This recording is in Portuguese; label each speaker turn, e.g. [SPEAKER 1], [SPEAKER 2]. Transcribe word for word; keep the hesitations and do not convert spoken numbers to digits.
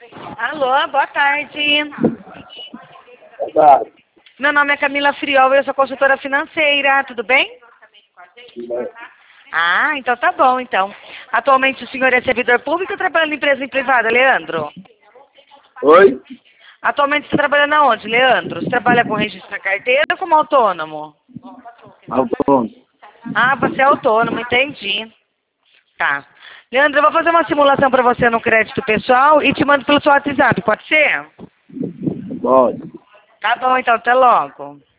[SPEAKER 1] Alô, boa tarde.
[SPEAKER 2] Boa tarde.
[SPEAKER 1] Meu nome é Camila Friol e eu sou consultora financeira, tudo bem? Ah, então tá bom, então. Atualmente o senhor é servidor público ou trabalha em empresa privada, Leandro?
[SPEAKER 2] Oi?
[SPEAKER 1] Atualmente você trabalha na onde, Leandro? Você trabalha com registro na carteira ou como autônomo?
[SPEAKER 2] Autônomo.
[SPEAKER 1] Ah, você é autônomo, entendi. Tá. Leandro, eu vou fazer uma simulação para você no crédito pessoal e te mando pelo seu WhatsApp, pode ser?
[SPEAKER 2] Pode.
[SPEAKER 1] Tá bom, então, até logo.